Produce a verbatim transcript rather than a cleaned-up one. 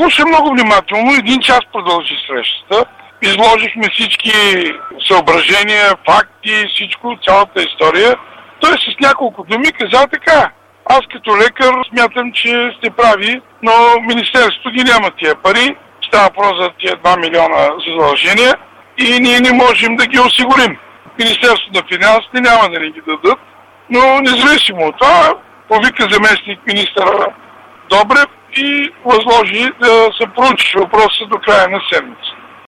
слуша много внимателно. Един час продължи срещата. Изложихме всички съображения, факти, всичко, цялата история. Той с няколко думи каза така: аз като лекар смятам, че сте прави, но министерството ги няма тия пари. Става въпрос за тия два милиона задължения и ние не можем да ги осигурим. Министерството на финансите няма да ни ги дадат, но независимо от това, повика заместник министъра Добрев и възложи да се проучи въпроса до края на седмица.